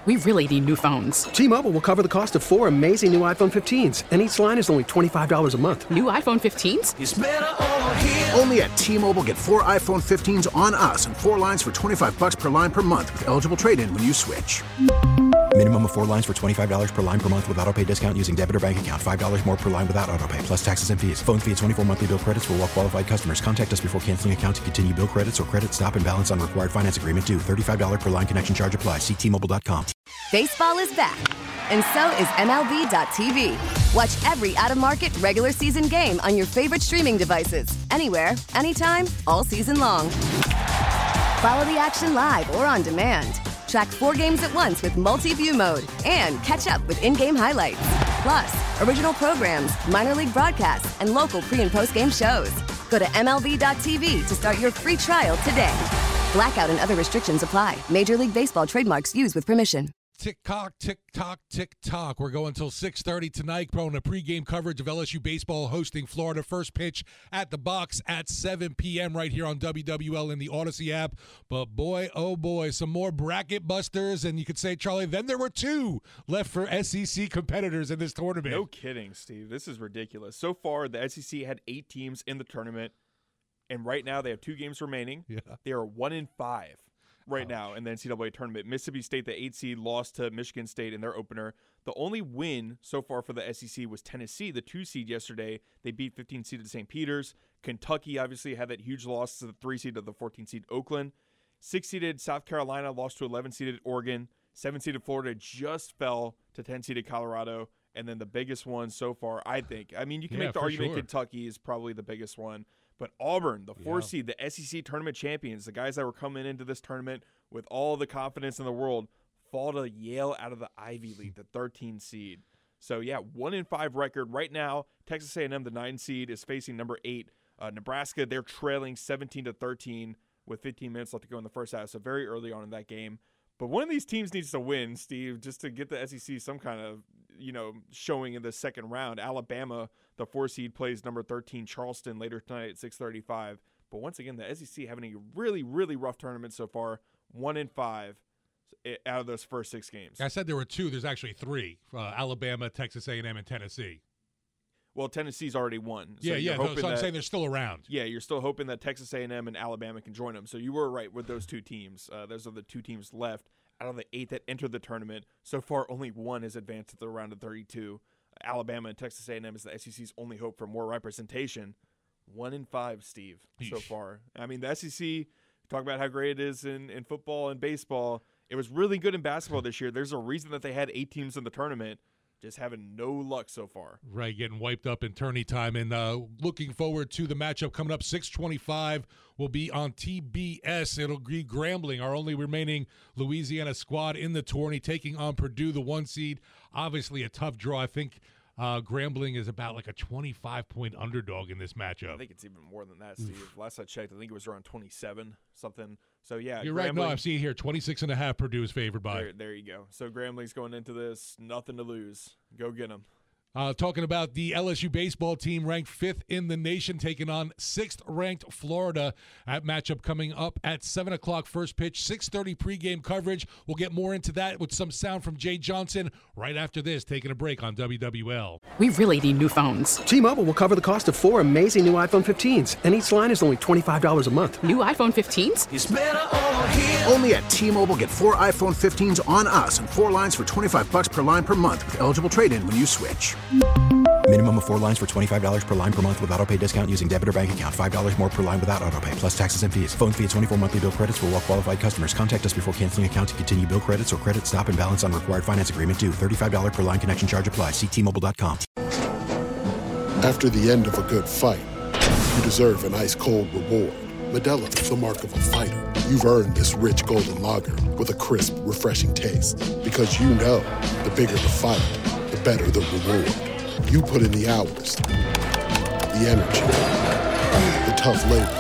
We really need new phones. T-Mobile will cover the cost of 4 amazing new iPhone 15s, and each line is only $25 a month. New iPhone 15s? It's better over here. Only at T-Mobile, get 4 iPhone 15s on us and 4 lines for $25 per line per month with eligible trade-in when you switch. Minimum of 4 lines for $25 per line per month with autopay discount using debit or bank account. $5 more per line without autopay, plus taxes and fees. Phone fee at 24 monthly bill credits for well-qualified customers. Contact us before canceling account to continue bill credits or credit stop and balance on required finance agreement due. $35 per line connection charge applies. See T-Mobile.com. Baseball is back, and so is MLB.tv. Watch every out-of-market regular season game on your favorite streaming devices. Anywhere, anytime, all season long. Follow the action live or on demand. Track 4 games at once with multi-view mode and catch up with in-game highlights. Plus, original programs, minor league broadcasts, and local pre- and post-game shows. Go to MLB.tv to start your free trial today. Blackout and other restrictions apply. Major League Baseball trademarks used with permission. Tick-tock, tick-tock, tick-tock. We're going until 6:30 tonight. Throwing a pregame coverage of LSU baseball hosting Florida. First pitch at the box at 7 p.m. right here on WWL in the Odyssey app. But boy, oh boy, some more bracket busters. And you could say, Charlie, then there were 2 left for SEC competitors in this tournament. No kidding, Steve. This is ridiculous. So far, the SEC had 8 teams in the tournament. And right now, they have 2 games remaining. Yeah. They are 1-5. Right now in the NCAA tournament. Mississippi State, the 8 seed, lost to Michigan State in their opener. The only win so far for the SEC was Tennessee, the 2 seed yesterday. They beat 15 seeded St. Peter's. Kentucky obviously had that huge loss to the 3 seed of the 14 seed Oakland. 6 seeded South Carolina lost to 11 seeded Oregon. 7 seeded Florida just fell to 10 seeded Colorado. And then the biggest one so far, I think. I mean, you can make the argument Kentucky is probably the biggest one. But Auburn, the 4 seed, the SEC tournament champions, the guys that were coming into this tournament with all the confidence in the world, fall to Yale out of the Ivy League, the 13 seed. So, 1-5 record. Right now, Texas A&M, the 9 seed, is facing number 8. Nebraska, they're trailing 17-13 with 15 minutes left to go in the first half. So, very early on in that game. But one of these teams needs to win, Steve, just to get the SEC some kind of, showing in the second round. Alabama, the 4 seed, plays number 13 Charleston later tonight at 6:35. But once again, the SEC having a really, really rough tournament so far. 1-5 out of those first 6 games. I said there were 2. There's actually 3. Alabama, Texas A&M, and Tennessee. Well, Tennessee's already won. So So I'm saying they're still around. Yeah, you're still hoping that Texas A&M and Alabama can join them. So you were right with those 2 teams. Those are the 2 teams left out of the 8 that entered the tournament. So far, only 1 has advanced to the round of 32. Alabama and Texas A&M is the SEC's only hope for more representation. 1-5, Steve, so far. I mean, the SEC, talk about how great it is in football and baseball. It was really good in basketball this year. There's a reason that they had 8 teams in the tournament. Just having no luck so far. Right, getting wiped up in tourney time. And looking forward to the matchup coming up. 6:25 will be on TBS. It'll be Grambling, our only remaining Louisiana squad in the tourney, taking on Purdue, the 1 seed. Obviously a tough draw. I think Grambling is about like a 25-point underdog in this matchup. I think it's even more than that, Steve. Last I checked, I think it was around 27 something. So, you're Grambling, right. No, I'm seeing here 26.5 Purdue is favored by. There you go. So, Grambling's going into this, nothing to lose. Go get them. Talking about the LSU baseball team ranked 5th in the nation, taking on 6th-ranked Florida. That matchup coming up at 7 o'clock first pitch, 6:30 pregame coverage. We'll get more into that with some sound from Jay Johnson right after this, taking a break on WWL. We really need new phones. T-Mobile will cover the cost of 4 amazing new iPhone 15s, and each line is only $25 a month. New iPhone 15s? It's better over here. Only at T-Mobile, get 4 iPhone 15s on us and 4 lines for $25 per line per month with eligible trade-in when you switch. Minimum of 4 lines for $25 per line per month with autopay discount using debit or bank account. $5 more per line without autopay, plus taxes and fees. Phone fee at 24 monthly bill credits for well-qualified customers. Contact us before canceling account to continue bill credits or credit stop and balance on required finance agreement due. $35 per line connection charge applies. See T-Mobile.com. After the end of a good fight, you deserve an ice-cold reward. Modelo is the mark of a fighter. You've earned this rich golden lager with a crisp, refreshing taste. Because you know, the bigger the fight, the better the reward. You put in the hours, the energy, the tough labor.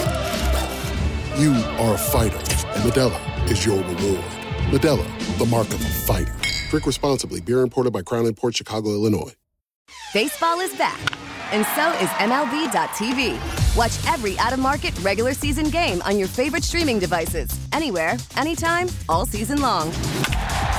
You are a fighter, and Modelo is your reward. Modelo, the mark of a fighter. Drink responsibly. Beer imported by Crown Imports, Chicago, Illinois. Baseball is back, and so is MLB.tv. Watch every out-of-market regular season game on your favorite streaming devices. Anywhere, anytime, all season long.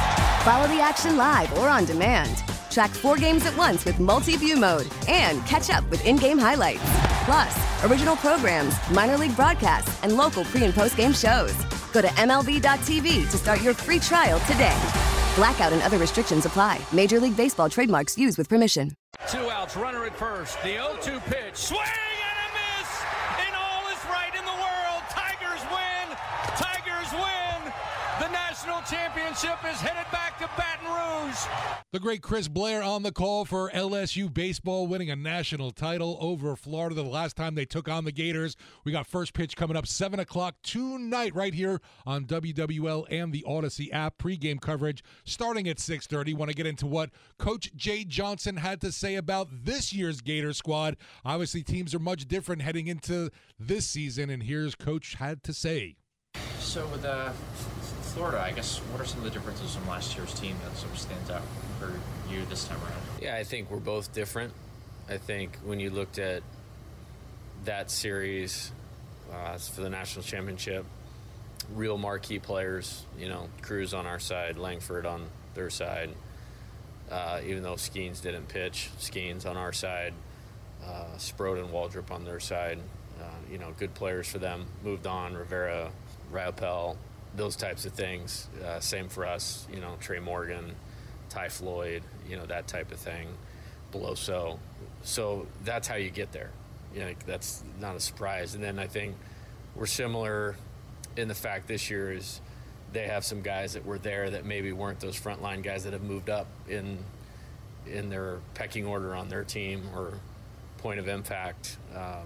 Follow the action live or on demand. Track 4 games at once with multi-view mode and catch up with in-game highlights. Plus, original programs, minor league broadcasts, and local pre- and post-game shows. Go to MLB.tv to start your free trial today. Blackout and other restrictions apply. Major League Baseball trademarks used with permission. 2 outs, runner at first. The 0-2 pitch. Swing and a miss! And all is right in the world. Tigers win! Tigers win! The national championship is headed back to Baton Rouge. The great Chris Blair on the call for LSU baseball, winning a national title over Florida the last time they took on the Gators. We got first pitch coming up 7 o'clock tonight right here on WWL and the Odyssey app. Pre-game coverage starting at 6:30. Want to get into what Coach Jay Johnson had to say about this year's Gator squad. Obviously, teams are much different heading into this season, and here's Coach had to say. So with Florida, I guess, what are some of the differences from last year's team that sort of stands out for you this time around? Yeah, I think we're both different. I think when you looked at that series for the national championship, real marquee players, Cruz on our side, Langford on their side, even though Skeens didn't pitch, Skeens on our side, Sprode and Waldrop on their side, good players for them, moved on, Rivera, Raupel, those types of things. Same for us, Trey Morgan, Ty Floyd, that type of thing, Beloso. So that's how you get there. That's not a surprise. And then I think we're similar in the fact this year is they have some guys that were there that maybe weren't those frontline guys that have moved up in their pecking order on their team or point of impact.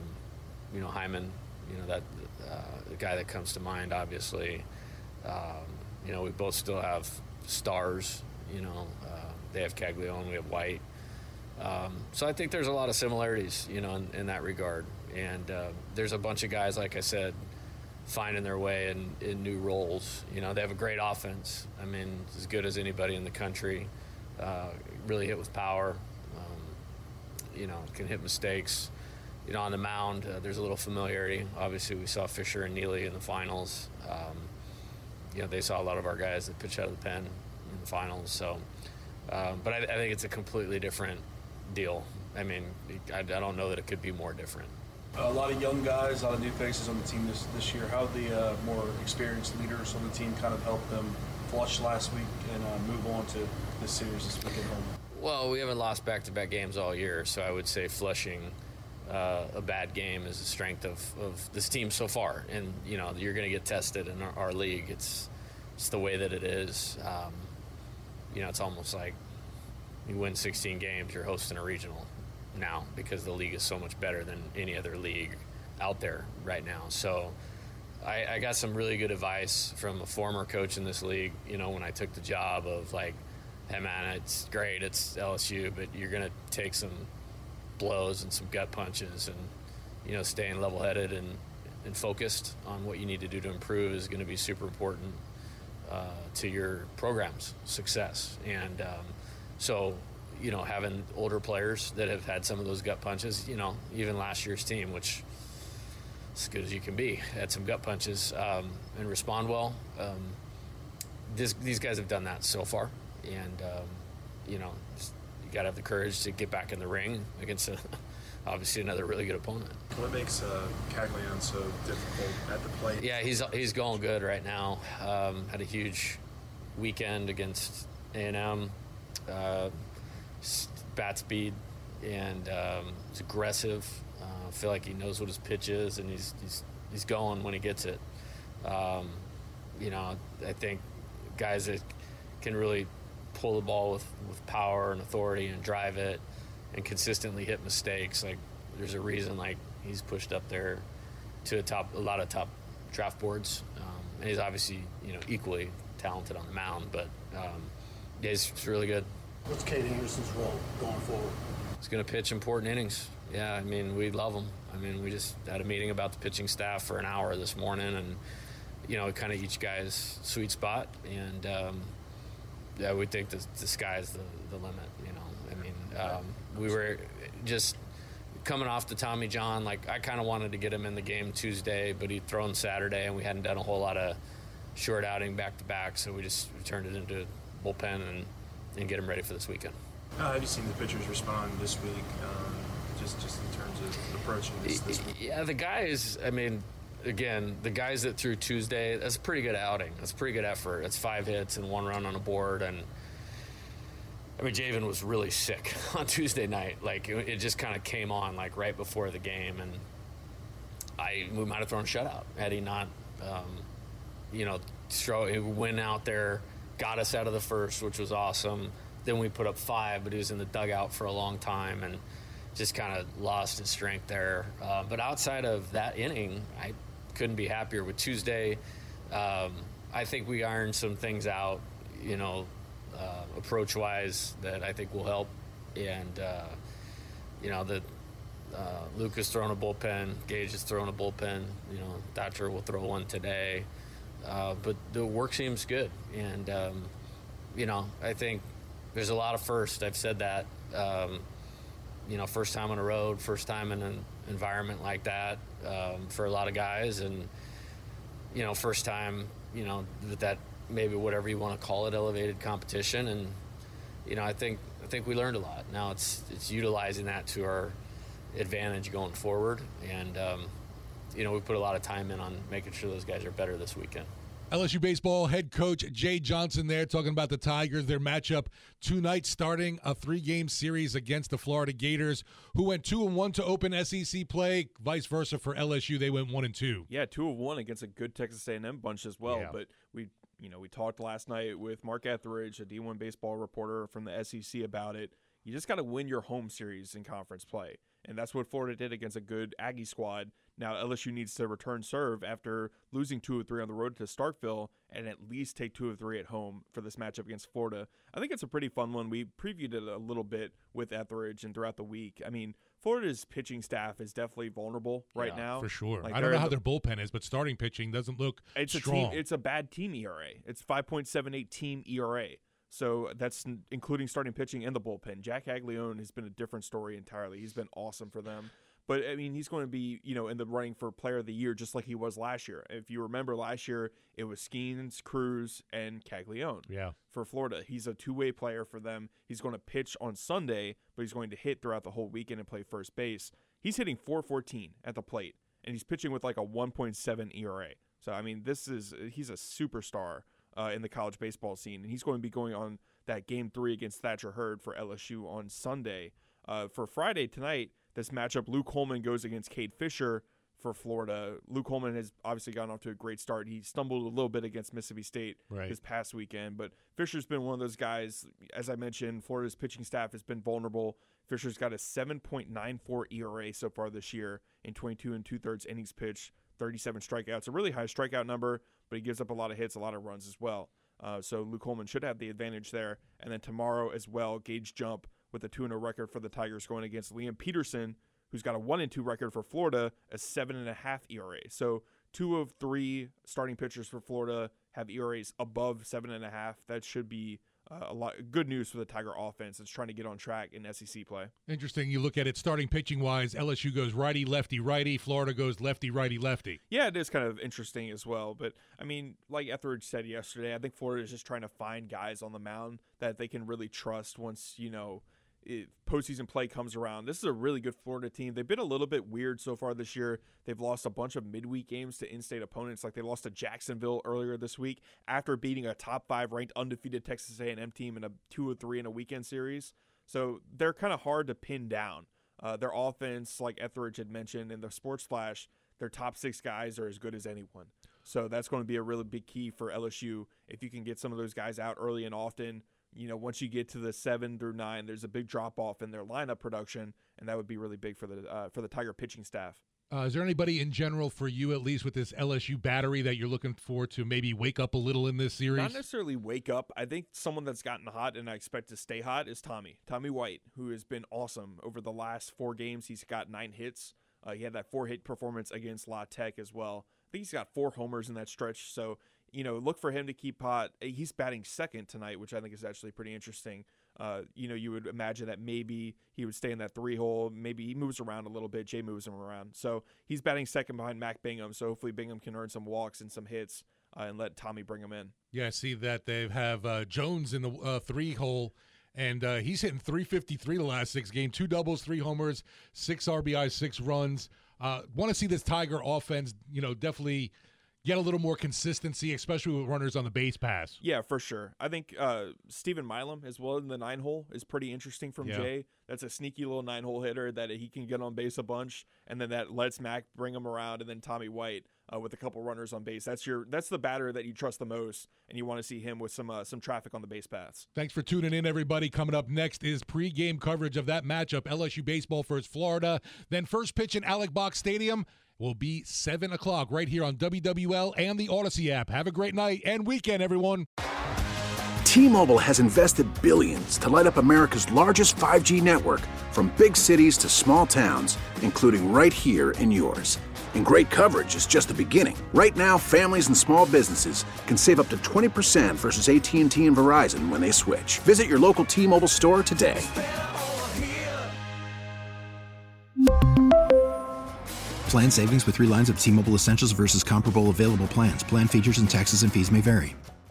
Hyman, that the guy that comes to mind, obviously. We both still have stars, they have Caglione, we have White. So I think there's a lot of similarities, in that regard. And there's a bunch of guys, like I said, finding their way in new roles. They have a great offense. I mean, as good as anybody in the country. Really hit with power. Can hit mistakes. On the mound, there's a little familiarity. Obviously, we saw Fisher and Neely in the finals. They saw a lot of our guys that pitch out of the pen in the finals. So, but I think it's a completely different deal. I mean, I don't know that it could be more different. A lot of young guys, a lot of new faces on the team this year. How the more experienced leaders on the team kind of helped them flush last week and move on to this series this week at home? Well, we haven't lost back-to-back games all year, so I would say flushing a bad game is the strength of this team so far. And, you're going to get tested in our league. It's the way that it is. It's almost like you win 16 games, you're hosting a regional now because the league is so much better than any other league out there right now. So I got some really good advice from a former coach in this league, when I took the job of like, hey, man, it's great, it's LSU, but you're going to take some blows and some gut punches and, staying level-headed and focused on what you need to do to improve is going to be super important to your program's success. And so, having older players that have had some of those gut punches, even last year's team, which as good as you can be, had some gut punches and respond well. These guys have done that so far. And, you got to have the courage to get back in the ring against obviously another really good opponent. What makes Caglione so difficult at the plate? Yeah, he's going good right now. Had a huge weekend against A&M. Bat speed, and he's aggressive. I feel like he knows what his pitch is, and he's going when he gets it. I think guys that can really pull the ball with power and authority and drive it and consistently hit mistakes. Like, there's a reason like he's pushed up there to a lot of top draft boards, and he's obviously equally talented on the mound. But yeah, he's really good. What's Cade Anderson's role going forward? He's going to pitch important innings. Yeah, I mean, we love him. I mean, we just had a meeting about the pitching staff for an hour this morning, and kind of each guy's sweet spot, and yeah, we think the sky's the limit. I mean, we were just coming off the Tommy John. Like, I kind of wanted to get him in the game Tuesday, but he'd thrown Saturday, and we hadn't done a whole lot of short outing back to back, so we turned it into bullpen and get them ready for this weekend. How have you seen the pitchers respond this week, just in terms of approaching this week? Yeah, the guys, I mean, again, the guys that threw Tuesday, that's a pretty good outing. That's a pretty good effort. It's 5 hits and 1 run on a board. And, I mean, Javen was really sick on Tuesday night. Like, it just kind of came on, like, right before the game. And we might have thrown a shutout had he not, he went out there, got us out of the first, which was awesome. Then we put up 5, but he was in the dugout for a long time and just kind of lost his strength there. But outside of that inning, I couldn't be happier with Tuesday. I think we ironed some things out, approach-wise that I think will help. And, Luka's throwing a bullpen, Gage is throwing a bullpen, Thatcher will throw one today. But the work seems good. And, I think there's a lot of firsts. I've said that, first time on the road, first time in an environment like that for a lot of guys. And, first time, with that maybe whatever you want to call it, elevated competition. And, I think we learned a lot. Now it's utilizing that to our advantage going forward. And, we put a lot of time in on making sure those guys are better this weekend. LSU baseball head coach Jay Johnson there talking about the Tigers, their matchup tonight, starting a 3-game series against the Florida Gators, who went 2-1 to open SEC play. Vice versa for LSU, they went 1-2. Yeah, 2-1 against a good Texas A&M bunch as well. Yeah. But we talked last night with Mark Etheridge, a D1 baseball reporter from the SEC, about it. You just got to win your home series in conference play. And that's what Florida did against a good Aggie squad. Now LSU needs to return serve after losing 2 of 3 on the road to Starkville and at least take 2 of 3 at home for this matchup against Florida. I think it's a pretty fun one. We previewed it a little bit with Etheridge and throughout the week. I mean, Florida's pitching staff is definitely vulnerable right now. For sure. Like, I don't know how their bullpen is, but starting pitching doesn't look strong. It's a bad team ERA. It's 5.78 team ERA. So that's including starting pitching and the bullpen. Jack Aglione has been a different story entirely. He's been awesome for them. But, I mean, he's going to be, in the running for Player of the Year just like he was last year. If you remember last year, it was Skeens, Cruz, and Caglione for Florida. He's a two-way player for them. He's going to pitch on Sunday, but he's going to hit throughout the whole weekend and play first base. He's hitting .414 at the plate, and he's pitching with like a 1.7 ERA. So, I mean, he's a superstar in the college baseball scene, and he's going to be going on that Game 3 against Thatcher Hurd for LSU on Sunday. For Friday tonight, this matchup, Luke Holman goes against Cade Fisher for Florida. Luke Holman has obviously gotten off to a great start. He stumbled a little bit against Mississippi State this past weekend, but Fisher's been one of those guys. As I mentioned, Florida's pitching staff has been vulnerable. Fisher's got a 7.94 ERA so far this year in 22 2/3 innings pitched, 37 strikeouts. A really high strikeout number, but he gives up a lot of hits, a lot of runs as well. So Luke Holman should have the advantage there. And then tomorrow as well, Gage Jump with a 2-0 record for the Tigers going against Liam Peterson, who's got a 1-2 record for Florida, a 7.5 ERA. So 2 of 3 starting pitchers for Florida have ERAs above 7.5. That should be a lot good news for the Tiger offense that's trying to get on track in SEC play. Interesting. You look at it starting pitching wise, LSU goes righty, lefty, righty. Florida goes lefty, righty, lefty. Yeah, it is kind of interesting as well. But, I mean, like Etheridge said yesterday, I think Florida is just trying to find guys on the mound that they can really trust once, postseason play comes around. This is a really good Florida team. They've been a little bit weird so far this year. They've lost a bunch of midweek games to in-state opponents. Like they lost to Jacksonville earlier this week after beating a top 5 ranked undefeated Texas A&M team in a 2-3 in a weekend series. So they're kind of hard to pin down. Their offense, like Etheridge had mentioned in the Sports Flash, their top 6 guys are as good as anyone. So that's going to be a really big key for LSU. If you can get some of those guys out early and often, once you get to the 7 through 9, there's a big drop off in their lineup production, and that would be really big for the Tiger pitching staff. Is there anybody in general for you, at least with this LSU battery, that you're looking for to maybe wake up a little in this series? Not necessarily wake up. I think someone that's gotten hot and I expect to stay hot is Tommy White, who has been awesome over the last 4 games. He's got 9 hits. He had that 4-hit performance against La Tech as well. I think he's got 4 homers in that stretch, so look for him to keep hot. He's batting second tonight, which I think is actually pretty interesting. You would imagine that maybe he would stay in that 3-hole. Maybe he moves around a little bit. Jay moves him around. So he's batting second behind Mac Bingham. So hopefully Bingham can earn some walks and some hits. and let Tommy bring him in. Yeah, I see that they have Jones in the 3 hole, and he's hitting .353 the last 6 games, 2 doubles, 3 homers, 6 RBIs, 6 runs. Want to see this Tiger offense, definitely get a little more consistency, especially with runners on the base pass. Yeah, for sure. I think Stephen Milam as well in the 9 hole is pretty interesting from Jay. That's a sneaky little 9 hole hitter that he can get on base a bunch, and then that lets Mac bring him around, and then Tommy White with a couple runners on base. That's the batter that you trust the most, and you want to see him with some traffic on the base paths. Thanks for tuning in, everybody. Coming up next is pregame coverage of that matchup, LSU baseball versus Florida. Then first pitch in Alec Box Stadium will be 7 o'clock right here on WWL and the Odyssey app. Have a great night and weekend, everyone. T-Mobile has invested billions to light up America's largest 5G network, from big cities to small towns, including right here in yours. And great coverage is just the beginning. Right now, families and small businesses can save up to 20% versus AT&T and Verizon when they switch. Visit your local T-Mobile store today. Plan savings with 3 lines of T-Mobile Essentials versus comparable available plans. Plan features and taxes and fees may vary.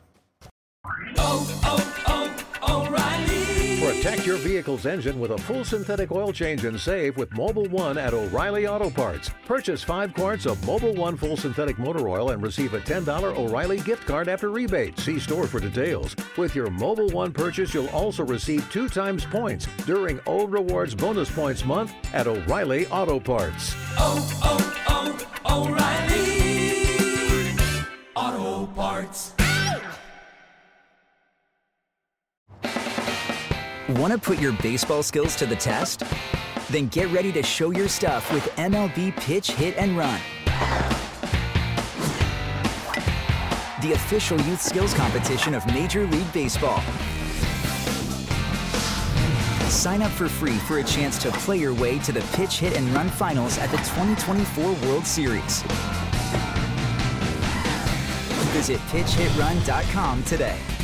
O'Reilly. Protect your vehicle's engine with a full synthetic oil change and save with Mobil 1 at O'Reilly Auto Parts. Purchase 5 quarts of Mobil 1 full synthetic motor oil and receive a $10 O'Reilly gift card after rebate. See store for details. With your Mobil 1 purchase, you'll also receive 2 times points during O Rewards Bonus Points Month at O'Reilly Auto Parts. O'Reilly Auto Parts. Want to put your baseball skills to the test? Then get ready to show your stuff with MLB Pitch, Hit, and Run. The official youth skills competition of Major League Baseball. Sign up for free for a chance to play your way to the Pitch, Hit, and Run finals at the 2024 World Series. Visit PitchHitRun.com today.